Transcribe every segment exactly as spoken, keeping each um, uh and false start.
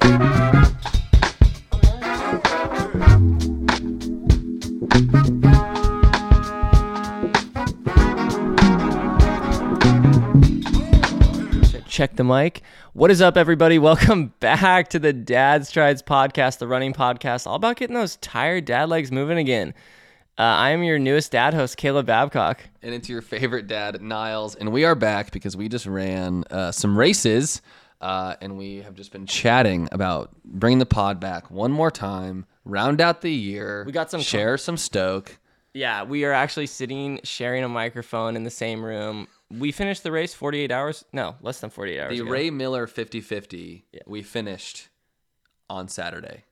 Check the mic. What is up, everybody? Welcome back to the Dad Strides podcast, the running podcast, all about getting those tired dad legs moving again. Uh, I am your newest dad host, Caleb Babcock. And it's your favorite dad, Niles. And we are back because we just ran uh, some races, uh, and we have just been chatting about bringing the pod back one more time, round out the year, We got some share some stoke. Yeah, we are actually sitting, sharing a microphone in the same room. We finished the race forty-eight hours. No, less than forty-eight hours The ago. Ray Miller fifty fifty, Yeah. we finished on Saturday.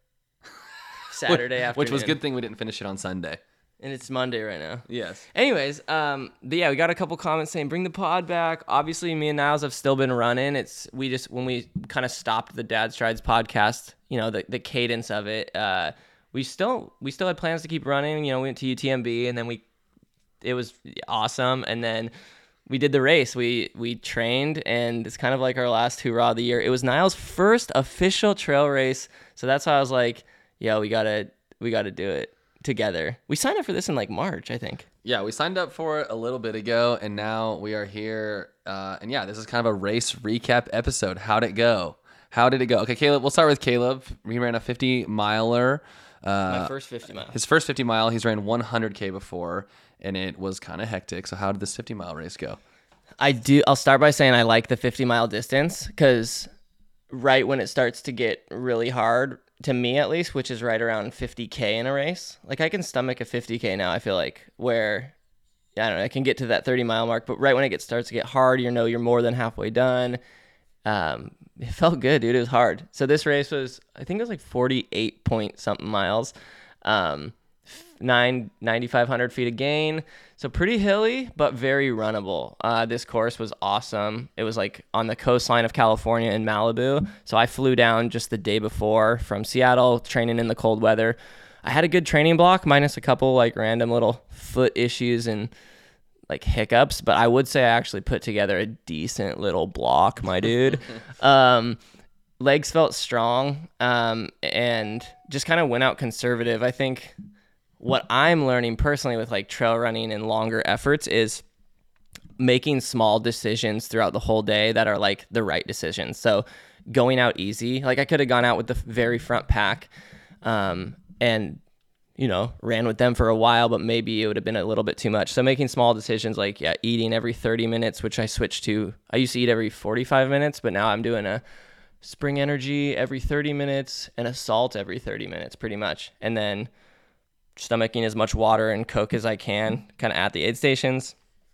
Saturday afternoon. Which was a good thing we didn't finish it on Sunday. And it's Monday right now. Yes. Anyways, um, but yeah, we got a couple comments saying bring the pod back. Obviously, me and Niles have still been running. It's we just when we kind of stopped the Dad Strides podcast, you know, the the cadence of it. Uh, we still we still had plans to keep running. You know, we went to U T M B and then we it was awesome. And then we did the race. We we trained, and it's kind of like our last hurrah of the year. It was Niles' first official trail race, so that's why I was like, "Yo, we gotta we gotta do it together." We signed up for this in like March, I think. Yeah, we signed up for it a little bit ago, and now we are here. Uh, and yeah, this is kind of a race recap episode. How'd it go? How did it go? Okay, Caleb, we'll start with Caleb. He ran a fifty miler. Uh, My first fifty mile. His first fifty mile. He's ran one hundred K before, and it was kind of hectic. So how did this fifty mile race go? I do. I'll start by saying I like the fifty mile distance because right when it starts to get really hard, to me at least, which is right around fifty K in a race, like I can stomach a fifty K now, I feel like, where, I don't know, I can get to that thirty mile mark, but right when it gets, starts to get hard, you know, you're more than halfway done. Um, it felt good, dude. It was hard. So this race was, I think it was like forty-eight point something miles, um, nine, ninety-five hundred feet of gain. So pretty hilly, but very runnable. Uh, this course was awesome. It was like on the coastline of California in Malibu. So I flew down just the day before from Seattle, training in the cold weather. I had a good training block, minus a couple like random little foot issues and like hiccups. But I would say I actually put together a decent little block, my dude. um, legs felt strong, um, and just kind of went out conservative. I think what I'm learning personally with like trail running and longer efforts is making small decisions throughout the whole day that are like the right decisions. So going out easy, like I could have gone out with the very front pack, um, and, you know, ran with them for a while, but maybe it would have been a little bit too much. So making small decisions like, yeah, eating every thirty minutes, which I switched to. I used to eat every forty-five minutes, but now I'm doing a Spring Energy every thirty minutes and a salt every thirty minutes pretty much. And then stomaching as much water and Coke as I can kind of at the aid stations.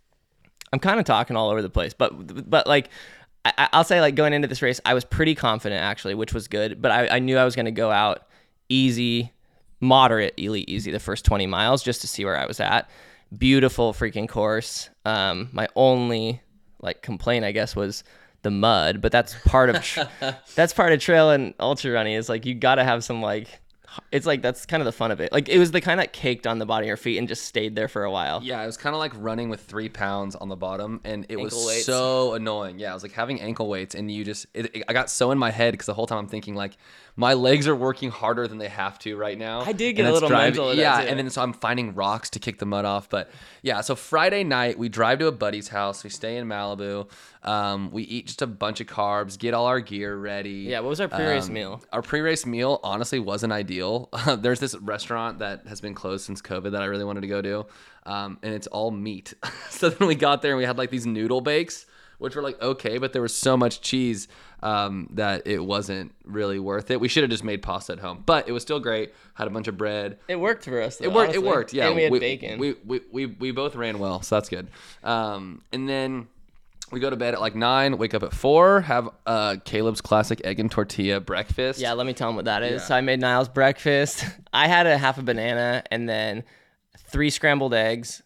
I'm kind of talking all over the place, but but like I, I'll say like going into this race, I was pretty confident actually, which was good, but I, I knew I was going to go out easy, moderately easy the first twenty miles just to see where I was at. Beautiful freaking course. Um, my only like complaint, I guess, was the mud, but that's part of tra- that's part of trail and ultra running is like you got to have some like it's like that's kind of the fun of it. Like it was the kind that caked on the bottom of your feet and just stayed there for a while. Yeah, it was kind of like running with three pounds on the bottom, and it Ankle was weights. so annoying. Yeah, it was like having ankle weights, and you just it, it, I got so in my head because the whole time I'm thinking like my legs are working harder than they have to right now. I did get and a it's little driving, mental of that, yeah, too. and then so I'm finding rocks to kick the mud off. But yeah, so Friday night we drive to a buddy's house. We stay in Malibu. Um, we eat just a bunch of carbs, get all our gear ready. Yeah, what was our pre-race Um, meal? Our pre-race meal honestly wasn't ideal. There's this restaurant that has been closed since COVID that I really wanted to go to, um, and it's all meat. So then we got there and we had like these noodle bakes, which were like okay, but there was so much cheese um, that it wasn't really worth it. We should have just made pasta at home, but it was still great. Had a bunch of bread. It worked for us, though, It worked. honestly. It worked. Yeah, And we had we, bacon. We, we we we both ran well, so that's good. Um, and then we go to bed at like nine, wake up at four, have uh, Caleb's classic egg and tortilla breakfast. Yeah, let me tell him what that is. Yeah. So I made Niles breakfast. I had a half a banana and then three scrambled eggs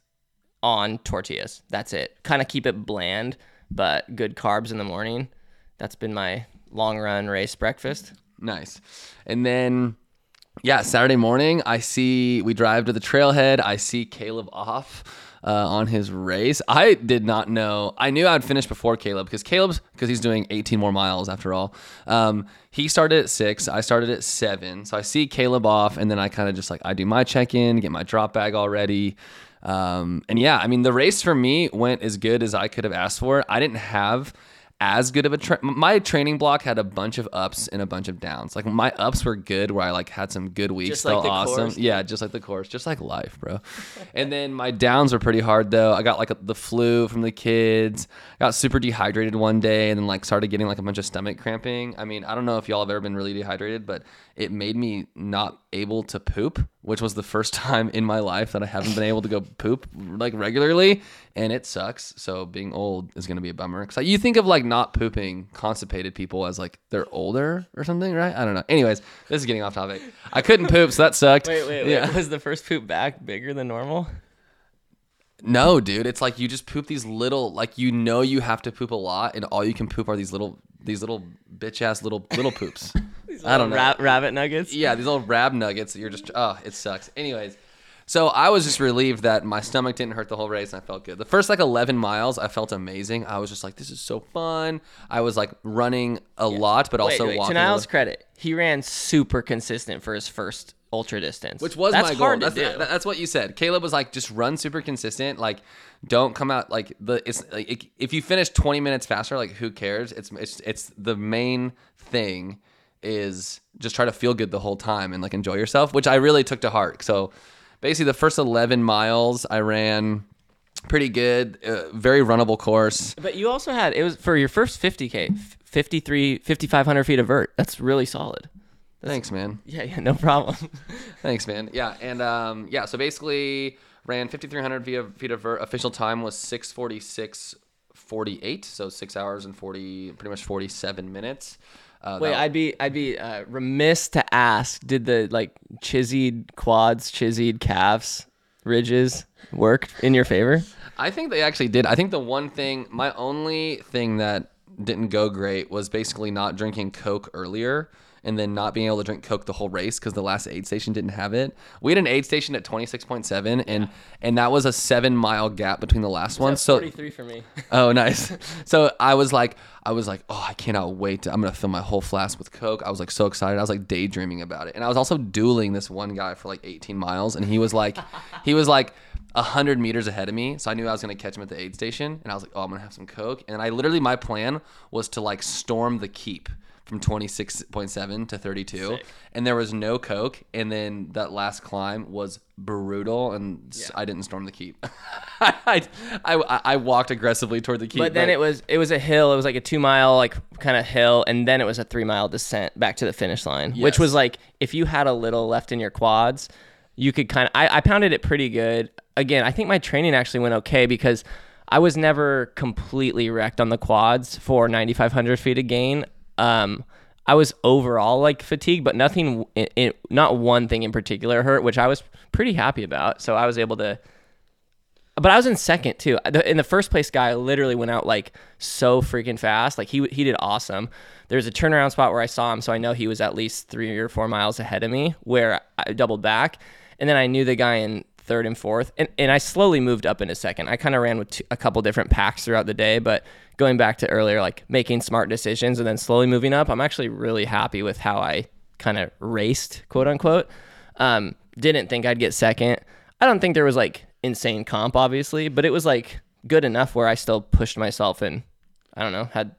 on tortillas. That's it. Kind of keep it bland, but good carbs in the morning. That's been my long run race breakfast. Nice. And then, yeah, Saturday morning, I see we drive to the trailhead. I see Caleb off. uh, on his race. I did not know. I knew I'd finish before Caleb because Caleb's because he's doing eighteen more miles after all. Um, he started at six. I started at seven. So I see Caleb off, and then I kind of just like I do my check in, get my drop bag all ready. Um, and yeah, I mean the race for me went as good as I could have asked for. I didn't have as good of a tra- my training block had a bunch of ups and a bunch of downs. Like my ups were good where I like had some good weeks, just like felt the awesome. course. Yeah, just like the course, just like life, bro. And then my downs were pretty hard though. I got like a, the flu from the kids. Got super dehydrated one day and then like started getting like a bunch of stomach cramping. I mean, I don't know if y'all have ever been really dehydrated, but it made me not able to poop, which was the first time in my life that I haven't been able to go poop like regularly, and it sucks. So being old is going to be a bummer. Cause you think of like not pooping constipated people as like they're older or something, right? I don't know. Anyways, this is getting off topic. I couldn't poop, so that sucked. Wait, wait, wait. Yeah. Was the first poop back bigger than normal? No, dude. It's like you just poop these little, like you know you have to poop a lot, and all you can poop are these little, these little bitch ass little little poops. I don't know. Ra- rabbit nuggets? Yeah, these little rab nuggets that you're just, oh, it sucks. Anyways, so I was just relieved that my stomach didn't hurt the whole race and I felt good. The first like eleven miles, I felt amazing. I was just like, this is so fun. I was like running a lot, but also wait, wait. walking. To a Niall's little- credit, he ran super consistent for his first ultra distance. Which was that's my goal. hard That's, to do. that- that's what you said. Caleb was like, just run super consistent. Like, don't come out like the. It's like it, if you finish twenty minutes faster, like who cares? It's it's it's the main thing is just try to feel good the whole time and like enjoy yourself, which I really took to heart. So basically, the first eleven miles I ran pretty good, uh, very runnable course. But you also had, it was for your first fifty K, fifty-three, fifty-five hundred feet of vert. That's really solid. Thanks, man. Yeah, yeah, no problem. Thanks, man. Yeah, and um, yeah, so basically ran fifty-three hundred feet of, feet of vert. Official time was six forty-six forty-eight, so six hours and forty, pretty much forty-seven minutes. Uh, Wait, that- I'd be I'd be uh, remiss to ask, did the like chiseled quads, chiseled calves, ridges work in your favor? I think they actually did. I think the one thing, my only thing that didn't go great was basically not drinking Coke earlier and then not being able to drink Coke the whole race because the last aid station didn't have it. We had an aid station at twenty-six point seven, and and that was a seven mile gap between the last one. So forty-three for me. oh, nice. So I was like, I was like, oh, I cannot wait. To, I'm gonna fill my whole flask with Coke. I was like so excited. I was like daydreaming about it, and I was also dueling this one guy for like eighteen miles, and he was like, he was like one hundred meters ahead of me, so I knew I was going to catch him at the aid station, and I was like, oh, I'm going to have some Coke. And I literally, my plan was to like storm the keep from twenty-six point seven to thirty-two. Sick. And there was no Coke, and then that last climb was brutal, and s- Yeah. I didn't storm the keep. I, I, I walked aggressively toward the keep. But then it was it was a hill. It was like a two mile like kind of hill, and then it was a three mile descent back to the finish line, which Yes. was like if you had a little left in your quads, you could kind of. I, I pounded it pretty good. Again, I think my training actually went okay because I was never completely wrecked on the quads for ninety-five hundred feet of gain. Um, I was overall like fatigued, but nothing, it, it, not one thing in particular hurt, which I was pretty happy about. So I was able to. But I was in second too. The- In the first place guy literally went out like so freaking fast. Like he he did awesome. There's a turnaround spot where I saw him, so I know he was at least three or four miles ahead of me where I doubled back. And then I knew the guy in third and fourth. And, and I slowly moved up into second. I kind of ran with two, a couple different packs throughout the day, but going back to earlier, like making smart decisions and then slowly moving up, I'm actually really happy with how I kind of raced, quote unquote. Um, didn't think I'd get second. I don't think there was like insane comp, obviously, but it was like good enough where I still pushed myself and I don't know, had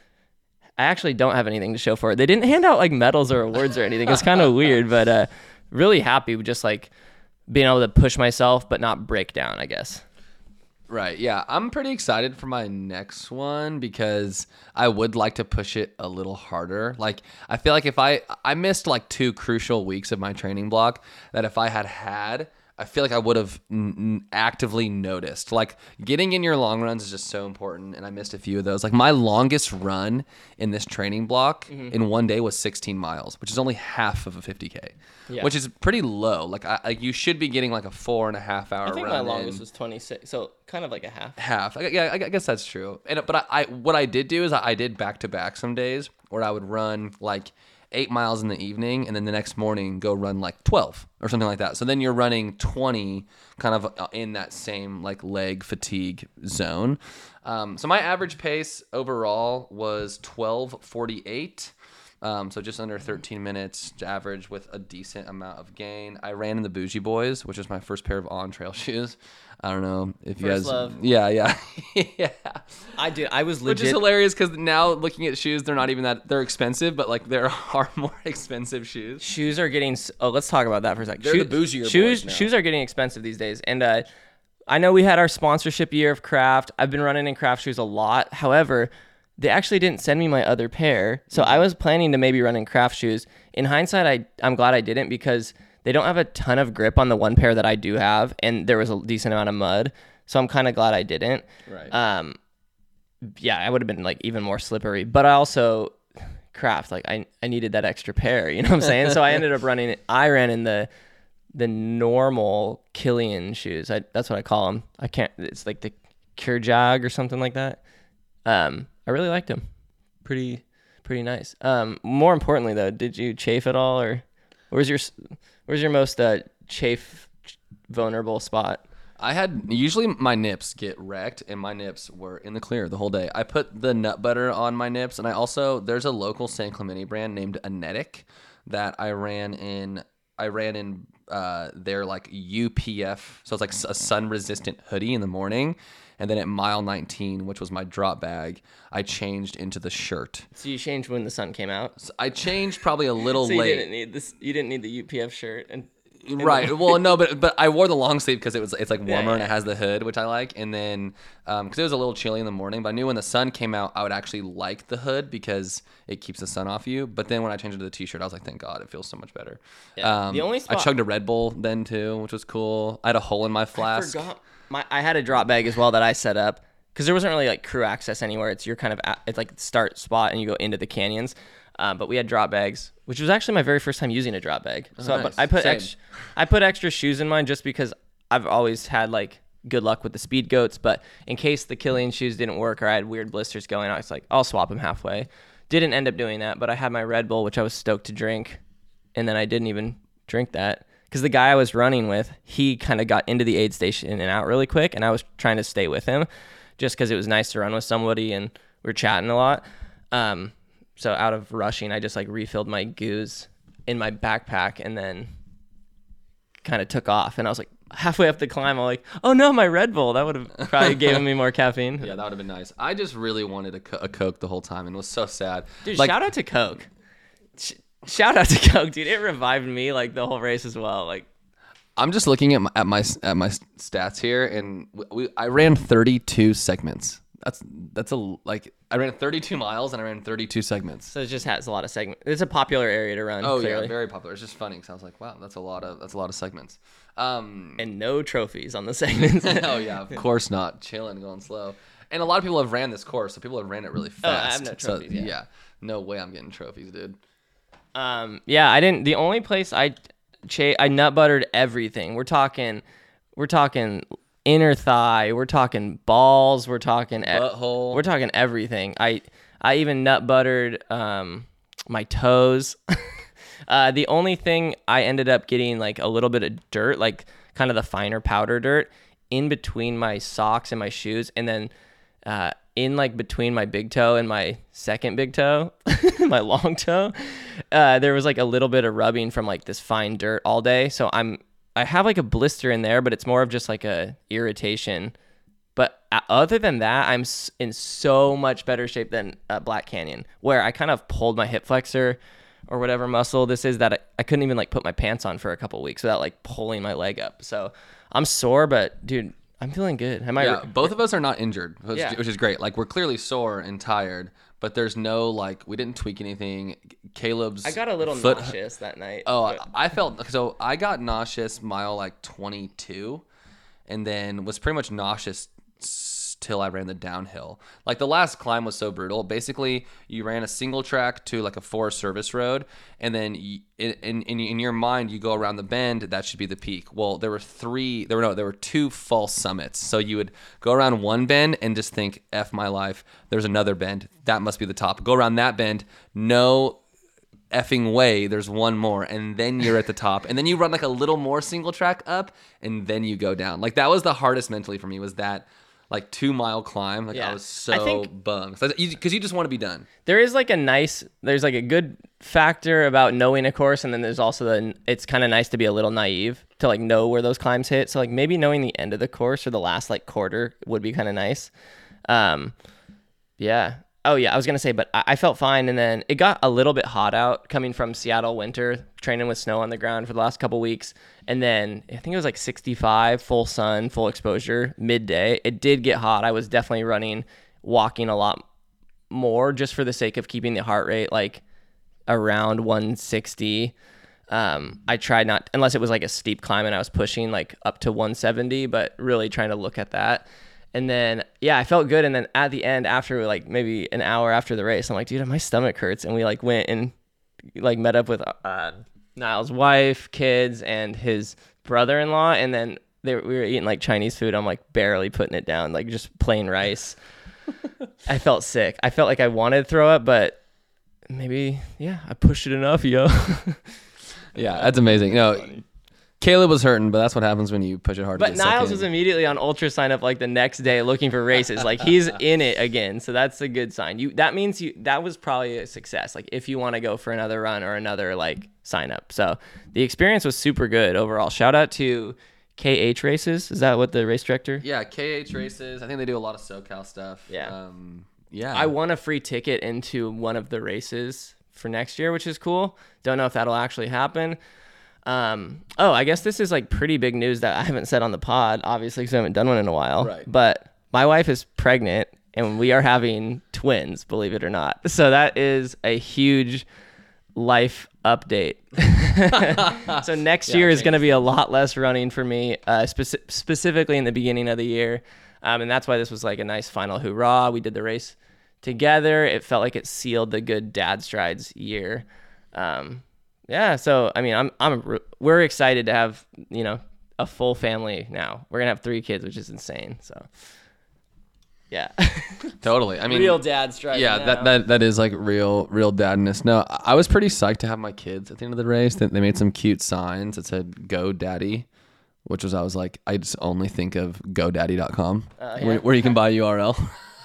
I actually don't have anything to show for it. They didn't hand out like medals or awards or anything. It's kind of weird, but uh, really happy with just like being able to push myself but not break down, I guess. Right. Yeah. I'm pretty excited for my next one because I would like to push it a little harder. Like, I feel like if I, I missed like two crucial weeks of my training block that if I had had, I feel like I would have n- n- actively noticed. Like, getting in your long runs is just so important, and I missed a few of those. Like, my longest run in this training block mm-hmm. in one day was sixteen miles, which is only half of a fifty K, Yeah. which is pretty low. Like, I, like, you should be getting like a four and a half hour I think run my longest in. was twenty-six, so kind of like a half. Half. I, yeah, I guess that's true. And but I, I what I did do is I, I did back to back some days where I would run like eight miles in the evening, and then the next morning go run like twelve or something like that. So then you're running twenty kind of in that same like leg fatigue zone. Um, so my average pace overall was twelve forty-eight. Um, so just under thirteen minutes average with a decent amount of gain. I ran in the Bougie Boys, which is my first pair of on-trail shoes. I don't know if you First guys... love. Yeah, yeah. yeah. I did. I was Which legit. is hilarious because now looking at shoes, they're not even that... They're expensive, but like there are more expensive shoes. Shoes are getting. s- Oh, let's talk about that for a second. They're the bougier shoes. boys now. Shoes are getting expensive these days, and uh, I know we had our sponsorship year of Craft. I've been running in Craft shoes a lot. However, they actually didn't send me my other pair, so I was planning to maybe run in Craft shoes. In hindsight, I I'm glad I didn't because they don't have a ton of grip on the one pair that I do have, and there was a decent amount of mud. So I'm kind of glad I didn't. Right. Um, yeah, I would have been like even more slippery. But I also Craft like I I needed that extra pair. You know what I'm saying? So I ended up running. I ran in the the normal Killian shoes. I that's what I call them. I can't. It's like the Kyrjag or something like that. Um, I really liked them. Pretty pretty nice. Um, more importantly though, did you chafe at all, or where's your where's your most uh, chafe vulnerable spot? I had usually my nips get wrecked, and my nips were in the clear the whole day. I put the nut butter on my nips, and I also there's a local San Clemente brand named Anetic that I ran in. I ran in uh, their like U P F, so it's like a sun resistant hoodie in the morning, and then at mile nineteen, which was my drop bag, I changed into the shirt. So you changed when the sun came out. So I changed probably a little So you late. didn't need this. You didn't need the U P F shirt and. Right. Well, no, but but I wore the long sleeve because it was it's like warmer Yeah, yeah. and it has the hood, which I like. And then because it was a little chilly in the morning, but I knew when the sun came out, I would actually like the hood because it keeps the sun off you. But then when I changed into the t-shirt, I was like, thank God, it feels so much better. Yeah. Um, The only I spot- chugged a Red Bull then too, which was cool. I had a hole in my I flask. forgot. My I had a drop bag as well that I set up because there wasn't really like crew access anywhere. It's your kind of at, it's like start spot and you go into the canyons. Um, but we had drop bags, which was actually my very first time using a drop bag. So Oh, nice. but I put Same. extra, I put extra shoes in mine just because I've always had like good luck with the speed goats. But in case the Killian shoes didn't work or I had weird blisters going, I was like, I'll swap them halfway. Didn't end up doing that, but I had my Red Bull, which I was stoked to drink, and then I didn't even drink that because the guy I was running with, he kind of got into the aid station in and out really quick, and I was trying to stay with him just because it was nice to run with somebody and we were chatting a lot. Um, So out of rushing, I just like refilled my goos in my backpack and then kind of took off. And I was like halfway up the climb, I'm like, oh no, my Red Bull. That would have probably given me more caffeine. Yeah, that would have been nice. I just really wanted a, co- a Coke the whole time and was so sad. Dude, like, shout out to Coke. Sh- shout out to Coke, dude. It revived me like the whole race as well. Like, I'm just looking at my at my at my stats here, and we, I ran thirty-two segments. That's that's a like I ran thirty-two miles and I ran thirty-two segments. so it just has a lot of segments. It's a popular area to run. Oh clearly. yeah, very popular. It's just funny because I was like, wow, that's a lot of that's a lot of segments. Um, And no trophies on the segments. oh yeah, of course not. Chilling, going slow. And a lot of people have ran this course, so people have ran it really Oh, I fast. have no So, trophies, yeah. yeah, no way I'm getting trophies, dude. Um, yeah, I didn't. The only place I, cha- I nut buttered everything. We're talking, we're talking inner thigh. We're talking balls. We're talking e- Butthole. We're talking everything. I, I even nut buttered um my toes. uh, the only thing I ended up getting like a little bit of dirt, like kind of the finer powder dirt, in between my socks and my shoes, and then. Uh, in like between my big toe and my second big toe, my long toe, uh, there was like a little bit of rubbing from like this fine dirt all day. So I'm, I have like a blister in there, but it's more of just like a irritation. But uh, other than that, I'm s- in so much better shape than uh, Black Canyon, where I kind of pulled my hip flexor or whatever muscle this is that I, I couldn't even like put my pants on for a couple weeks without like pulling my leg up. So I'm sore, but dude, I'm feeling good. Am I? Yeah, both of us are not injured, which, Yeah. which is great. Like we're clearly sore and tired, but there's no like we didn't tweak anything. Caleb's I got a little foot. nauseous that night. Oh, but- I felt so. I got nauseous mile like twenty-two, and then was pretty much nauseous s- till I ran the downhill. Like the last climb was so brutal. Basically, you ran a single track to like a Forest Service road, and then you, in, in in your mind you go around the bend. That should be the peak. Well, there were three. There were no. There were two false summits. So you would go around one bend and just think, "F my life." There's another bend. That must be the top. Go around that bend. No effing way there's one more, and then you're at the top, and then you run like a little more single track up, and then you go down. Like that was the hardest mentally for me, was that like two mile climb. Like Yeah. I was I so think- bummed because you, 'cause you just want to be done. There is like a nice, there's like a good factor about knowing a course, and then there's also the, it's kind of nice to be a little naive to like know where those climbs hit. So like maybe knowing the end of the course or the last like quarter would be kind of nice. Um, yeah. Oh yeah, I was gonna say, but I, I felt fine, and then it got a little bit hot out coming from Seattle winter, training with snow on the ground for the last couple weeks, and then I think it was like sixty-five, full sun, full exposure, midday. It did get hot. I was definitely running, walking a lot more just for the sake of keeping the heart rate like around one sixty. Um, I tried not, unless it was like a steep climb and I was pushing like up to one seventy, but really trying to look at that. And then, yeah, I felt good. And then at the end, after like maybe an hour after the race, I'm like, dude, my stomach hurts. And we like went and like met up with uh, Niall's wife, kids, and his brother-in-law. And then they were, we were eating like Chinese food. I'm like barely putting it down, like just plain rice. I felt sick. I felt like I wanted to throw up, but maybe, yeah, I pushed it enough, yo. Yeah, that's amazing. You know, Caleb was hurting, but that's what happens when you push it hard. to But get sucked Niles in. was immediately on ultra sign up like the next day looking for races. Like he's in it again. So that's a good sign. You that means you that was probably a success. Like if you want to go for another run or another like sign up. So the experience was super good overall. Shout out to K H Races. Is that what the race director? Yeah, K H races. I think they do a lot of SoCal stuff. Yeah. Um, yeah. I won a free ticket into one of the races for next year, which is cool. Don't know if that'll actually happen. Um, oh, I guess this is like pretty big news that I haven't said on the pod, obviously, because I haven't done one in a while. Right. But my wife is pregnant and we are having twins, believe it or not. So that is a huge life update. So next Yeah, year is change. going to be a lot less running for me, uh, speci- specifically in the beginning of the year. Um, and that's why this was like a nice final hoorah. We did the race together. It felt like it sealed the good dad strides year. Um, yeah. So, I mean, I'm, I'm, we're excited to have, you know, a full family now. We're going to have three kids, which is insane. So yeah. Totally. I mean, Real dad strides. yeah, now. that, that that is like real real dadness. No, I I was pretty psyched to have my kids at the end of the race. They, they made some cute signs that said "Go Daddy," which was I was like, I just only think of GoDaddy dot com, Uh, yeah. where, where you can buy U R L.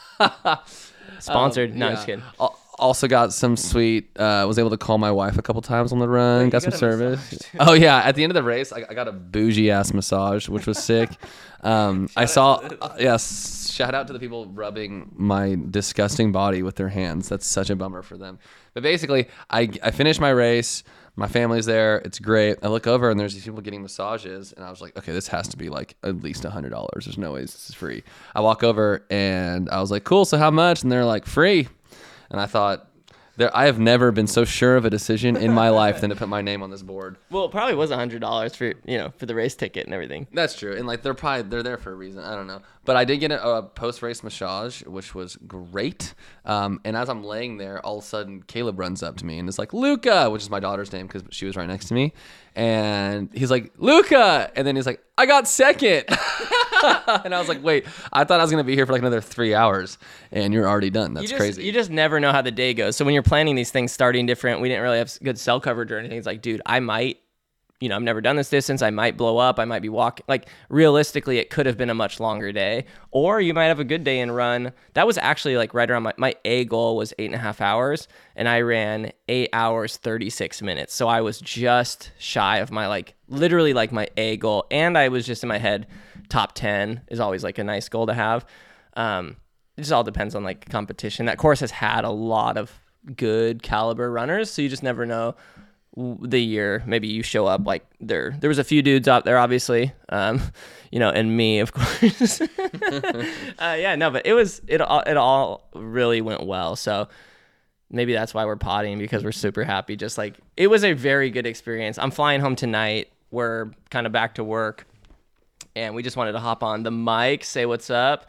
Sponsored. Um, no, I'm yeah. just kidding. Al- Also got some sweet. Uh, was able to call my wife a couple times on the run. you got some got a service. massage, too. Oh yeah, at the end of the race, I, I got a bougie ass massage, which was sick. Um, I saw. Uh, yes, shout out to the people rubbing my disgusting body with their hands. That's such a bummer for them. But basically, I I finished my race. My family's there. It's great. I look over and there's these people getting massages, and I was like, okay, this has to be like at least a hundred dollars. There's no way this is free. I walk over and I was like, cool. So how much? And they're like, free. And I thought, there, I have never been so sure of a decision in my life than to put my name on this board. Well, it probably was a hundred dollars for, you know, for the race ticket and everything. That's true, and like they're probably they're there for a reason. I don't know, but I did get a, a post race massage, which was great. Um, and as I'm laying there, all of a sudden Caleb runs up to me and is like, "Luca," which is my daughter's name because she was right next to me, and he's like, "Luca," and then he's like, "I got second." And I was like, "Wait, I thought I was gonna be here for like another three hours, and you're already done. That's you just, crazy." You just never know how the day goes. So when you're planning these things, starting different, we didn't really have good cell coverage or anything. It's like, dude, I might, you know, I've never done this distance. I might blow up. I might be walking. Like realistically, it could have been a much longer day, or you might have a good day and run. That was actually like right around my, my A goal was eight and a half hours, and I ran eight hours, thirty-six minutes. So I was just shy of my, like, literally like my A goal. And I was just in my head, top ten is always like a nice goal to have. Um, it just all depends on like competition. That course has had a lot of good caliber runners, so you just never know the year. Maybe you show up like there there was a few dudes out there, obviously, um you know, and me, of course. uh yeah no but it was it all it all really went well. So maybe that's why we're potting, because we're super happy. Just like, it was a very good experience. I'm flying home tonight. We're kind of back to work, and we just wanted to hop on the mic, say what's up.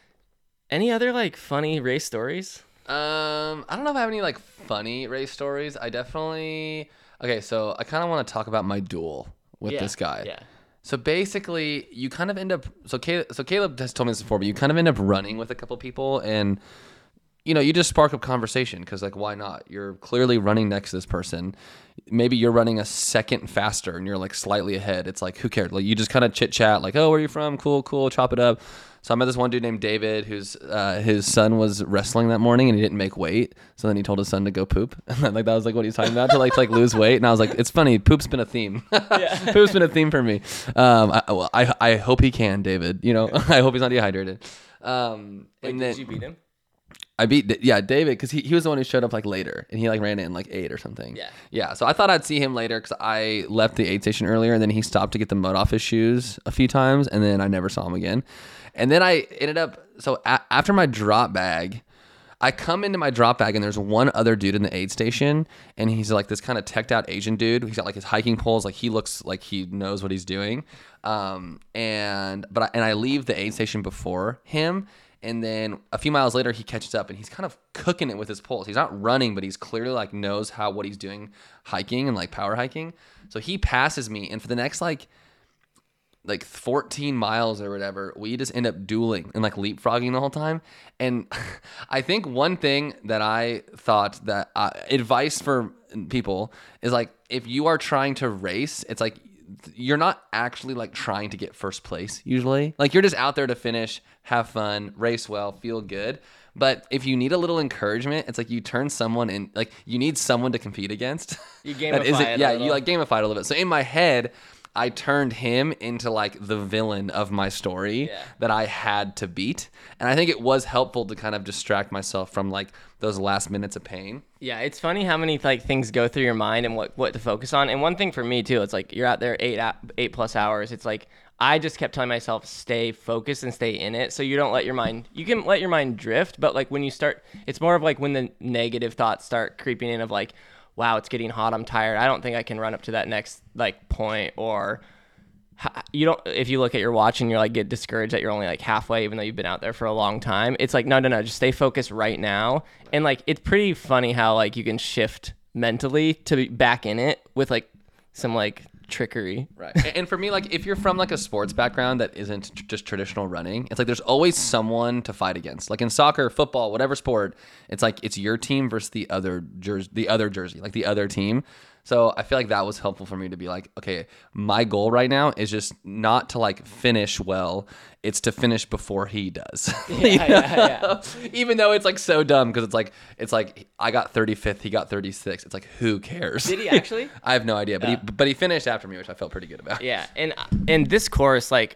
Any other like funny race stories? Um, I don't know if I have any like funny race stories. I definitely okay. So I kind of want to talk about my duel with Yeah, this guy. yeah. So basically, you kind of end up. So Caleb, so Caleb has told me this before, but you kind of end up running with a couple people, and you know, you just spark up conversation because, like, why not? You're clearly running next to this person. Maybe you're running a second faster and you're like slightly ahead. It's like, who cares? Like, you just kind of chit chat, like, oh, where are you from? Cool, cool, chop it up. So I met this one dude named David, who's uh, his son was wrestling that morning and he didn't make weight. So then he told his son to go poop. And like that was like what he's talking about to like to like lose weight. And I was like, it's funny. Poop's been a theme. Yeah. Poop's been a theme for me. Um, I, well, I I hope he can, David. You know, I hope he's not dehydrated. Um, Wait, and did then, you beat him? I beat, yeah, David, because he, he was the one who showed up like later and he like ran in like eight or something. Yeah. Yeah. So I thought I'd see him later because I left the aid station earlier and then he stopped to get the mud off his shoes a few times and then I never saw him again. And then I ended up, so a- after my drop bag, I come into my drop bag and there's one other dude in the aid station and he's like this kind of teched out Asian dude. He's got like his hiking poles. Like he looks like he knows what he's doing. Um, and, but I, and I leave the aid station before him. And then a few miles later, he catches up and he's kind of cooking it with his poles. He's not running, but he's clearly like knows how, what he's doing hiking and like power hiking. So he passes me. And for the next like, like fourteen miles or whatever, we just end up dueling and like leapfrogging the whole time. And I think one thing that I thought that uh, advice for people is like, if you are trying to race, it's like, you're not actually like trying to get first place usually. Like you're just out there to finish, have fun, race well, feel good. But if you need a little encouragement, it's like you turn someone in, like you need someone to compete against. You gamify that isn't, it a yeah, little. you like gamify it a little bit. So in my head, I turned him into like the villain of my story Yeah. that I had to beat. And I think it was helpful to kind of distract myself from like those last minutes of pain. Yeah, it's funny how many like things go through your mind and what, what to focus on. And one thing for me too, it's like you're out there eight eight plus hours. It's like I just kept telling myself stay focused and stay in it, so you don't let your mind. You can let your mind drift, but like when you start, it's more of like when the negative thoughts start creeping in of like, wow, it's getting hot, I'm tired, I don't think I can run up to that next like point, or you don't, if you look at your watch and you're like get discouraged that you're only like halfway even though you've been out there for a long time. It's like no no no just stay focused right now. And like it's pretty funny how like you can shift mentally to be back in it with like some like trickery. Right. And for me, like if you're from like a sports background that isn't tr- just traditional running, it's like there's always someone to fight against. Like in soccer, football, whatever sport, it's like it's your team versus the other jersey, the other jersey, like the other team. So I feel like that was helpful for me to be like, okay, my goal right now is just not to like finish well. It's to finish before he does. Yeah, yeah, yeah. Even though it's like so dumb because it's like it's like I got thirty-fifth, he got thirty-sixth. It's like who cares? Did he actually? I have no idea, but Yeah. he but he finished after me, which I felt pretty good about. Yeah, and and this course like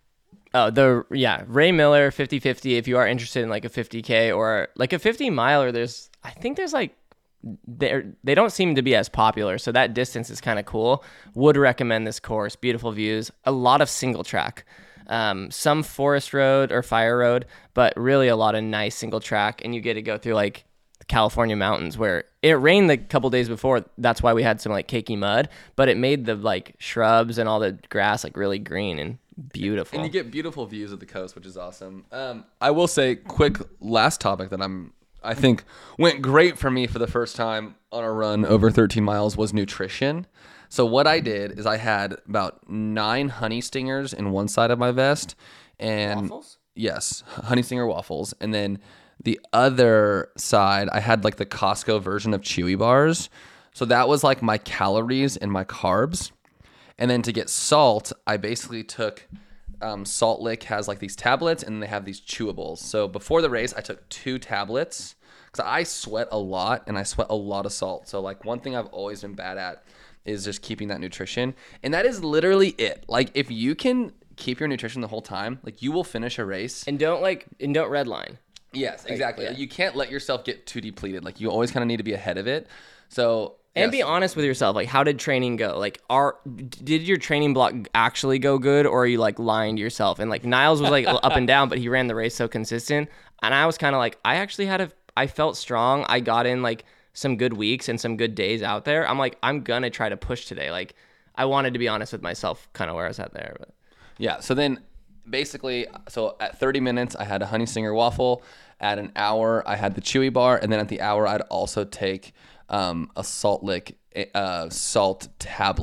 oh the yeah Ray Miller fifty fifty. If you are interested in like a fifty K or like a fifty miler, there's I think there's like they they don't seem to be as popular, so that distance is kind of cool. Would recommend this course. Beautiful views, a lot of single track, um, some forest road or fire road, but really a lot of nice single track, and you get to go through like the California mountains where it rained the couple days before. That's why we had some like cakey mud, but it made the like shrubs and all the grass like really green and beautiful. And you get beautiful views of the coast, which is awesome. Um, I will say, quick last topic that I'm I think went great for me for the first time on a run over thirteen miles was nutrition. So what I did is I had about nine honey stingers in one side of my vest, and Waffles? yes, honey stinger waffles, and then the other side I had like the Costco version of Chewy bars. So that was like my calories and my carbs. And then to get salt, I basically took Um, Salt Lick has like these tablets and they have these chewables. So before the race, I took two tablets because I sweat a lot and I sweat a lot of salt. So like one thing I've always been bad at is just keeping that nutrition. And that is literally it. Like if you can keep your nutrition the whole time, like you will finish a race. and don't like and don't redline. Yes, exactly. yeah. You can't let yourself get too depleted. Like you always kind of need to be ahead of it. So And yes. be honest with yourself. Like, how did training go? Like, are did your training block actually go good, or are you like lying to yourself? And like Niles was like up and down, but he ran the race so consistent. And I was kind of like, I actually had a, I felt strong. I got in like some good weeks and some good days out there. I'm like, I'm gonna try to push today. Like, I wanted to be honest with myself, kind of where I was at there. But Yeah. So then basically, so at thirty minutes, I had a honey stinger waffle. At an hour, I had the Chewy bar. And then at the hour, I'd also take um, a Salt Lick uh, salt tablet.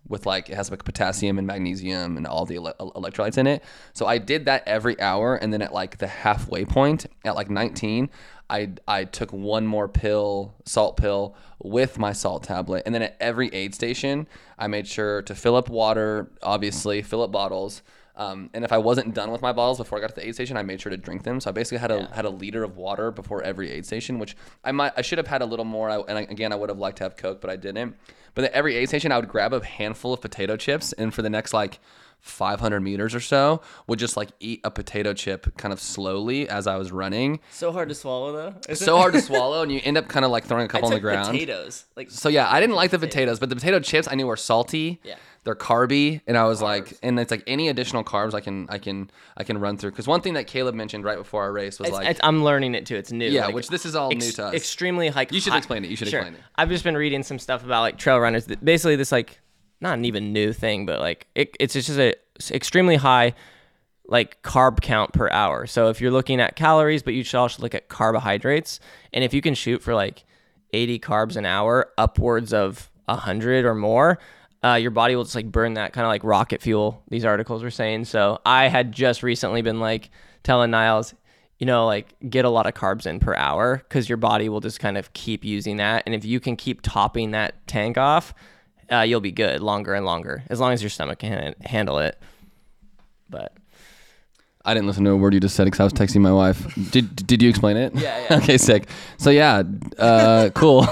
with like, it has like potassium and magnesium and all the ele- electrolytes in it. So I did that every hour. And then at like the halfway point at like nineteen, I, I took one more pill, salt pill with my salt tablet. And then at every aid station, I made sure to fill up water, obviously fill up bottles. Um, and if I wasn't done with my bottles before I got to the aid station, I made sure to drink them. So I basically had a yeah. had a liter of water before every aid station, which I might I should have had a little more. I, and I, again, I would have liked to have Coke, but I didn't. But at every aid station, I would grab a handful of potato chips, and for the next like five hundred meters or so, would just like eat a potato chip kind of slowly as I was running. So hard to swallow though. It's so hard to swallow, and you end up kind of like throwing a couple I on the took ground. Potatoes, like so yeah, I didn't like the potatoes, but the potato chips I knew were salty. Yeah. They're carby, and I was Carbs. like, and it's like any additional carbs I can, I can, I can run through. Because one thing that Caleb mentioned right before our race was It's, like, it's, I'm learning it too. It's new. yeah, like, which this is all ex- new to us. Extremely high. You should high, explain it. You should sure. explain it. I've just been reading some stuff about like trail runners. Basically, this like not an even new thing, but like it, it's just a extremely high like carb count per hour. So if you're looking at calories, but you should also look at carbohydrates. And if you can shoot for like eighty carbs an hour, upwards of one hundred or more, uh, your body will just like burn that kind of like rocket fuel, these articles were saying. So I had just recently been like telling Niles, you know, like get a lot of carbs in per hour because your body will just kind of keep using that. And if you can keep topping that tank off, uh, you'll be good longer and longer, as long as your stomach can handle it. But I didn't listen to a word you just said because I was texting my wife. Did Did you explain it? Yeah, yeah. Okay, sick. So yeah, uh, cool.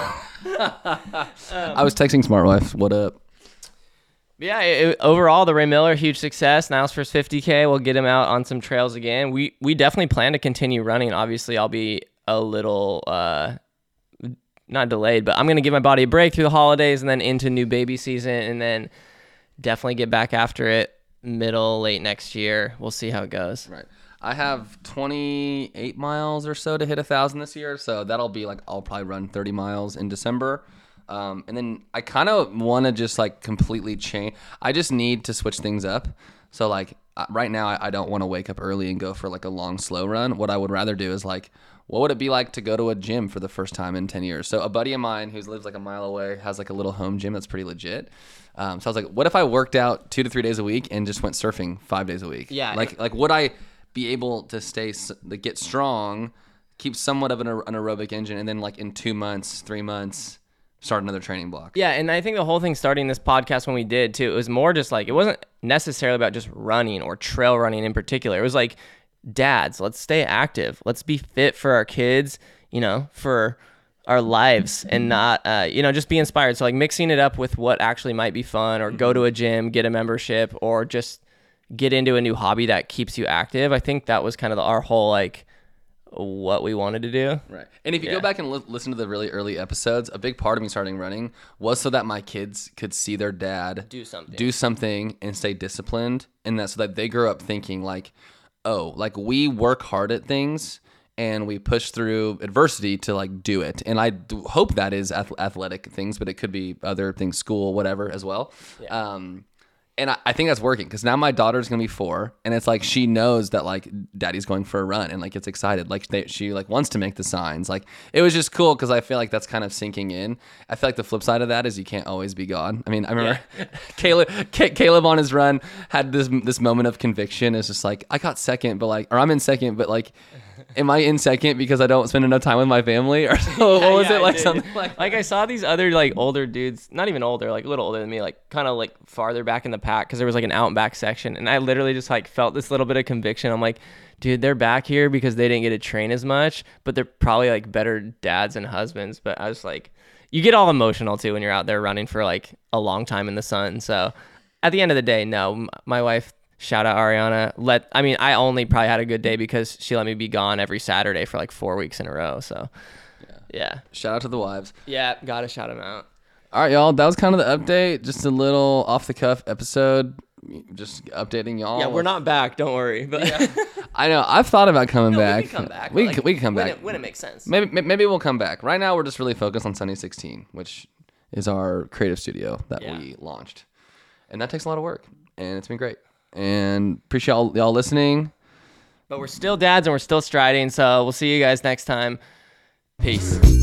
I was texting Smart Wife. What up? Yeah, it, overall, the Ray Miller, huge success. Niles' first fifty K. We'll get him out on some trails again. We we definitely plan to continue running. Obviously, I'll be a little, uh, not delayed, but I'm going to give my body a break through the holidays and then into new baby season, and then definitely get back after it middle, late next year. We'll see how it goes. Right. I have twenty-eight miles or so to hit a thousand this year. So that'll be like, I'll probably run thirty miles in December. Um, and then I kind of want to just like completely change. I just need to switch things up. So like uh, right now, I, I don't want to wake up early and go for like a long, slow run. What I would rather do is like, what would it be like to go to a gym for the first time in ten years? So a buddy of mine who lives like a mile away has like a little home gym that's pretty legit. Um, so I was like, what if I worked out two to three days a week and just went surfing five days a week? Yeah. Like, like would I be able to stay, like, get strong, keep somewhat of an, an aerobic engine, and then like in two months, three months, start another training block? Yeah, and I think the whole thing starting this podcast when we did too, it was more just like, it wasn't necessarily about just running or trail running in particular. It was like, dads, let's stay active. Let's be fit for our kids, you know, for our lives, and not, uh, you know, just be inspired. So like mixing it up with what actually might be fun, or go to a gym, get a membership, or just get into a new hobby that keeps you active. I think that was kind of the, our whole, like, what we wanted to do. Right. And if you Yeah. go back and li- listen to the really early episodes, a big part of me starting running was so that my kids could see their dad Do something. do something and stay disciplined, and that so that they grow up thinking like, oh, like we work hard at things and we push through adversity to like do it. And I do hope that is ath- athletic things, but it could be other things, school, whatever as well. Yeah. Um, and I, I think that's working because now my daughter's gonna be four, and it's like she knows that like daddy's going for a run and like gets excited, like they, she like wants to make the signs. Like it was just cool because I feel like that's kind of sinking in. I feel like the flip side of that is you can't always be God. I mean, I remember yeah. Caleb, Ca- Caleb on his run had this this moment of conviction. It's just like I got second, but like, or I'm in second, but like, am I in second because I don't spend enough time with my family, or so, what was Yeah, it like? I did. Something like like I saw these other like older dudes, not even older, like a little older than me, like kind of like farther back in the pack, because there was like an out and back section, and I literally just like felt this little bit of conviction. I'm like, dude, they're back here because they didn't get to train as much, but they're probably like better dads and husbands. But I was like, you get all emotional too when you're out there running for like a long time in the sun. So at the end of the day, no, m- my wife, shout out Ariana, let I mean I only probably had a good day because she let me be gone every Saturday for like four weeks in a row. So yeah, yeah, shout out to the wives. yeah gotta shout them out. All right, y'all. That was kind of the update. Just a little off the cuff episode. Just updating y'all. Yeah, we're not back. Don't worry. But Yeah. I know. I've thought about coming no, back. we can come back. We but, can, like, we can come when back. It, when it makes sense. Maybe maybe we'll come back. Right now, we're just really focused on Sunny sixteen, which is our creative studio that Yeah. we launched, and that takes a lot of work, and it's been great. And appreciate y'all, y'all listening. But we're still dads and we're still striding. So we'll see you guys next time. Peace.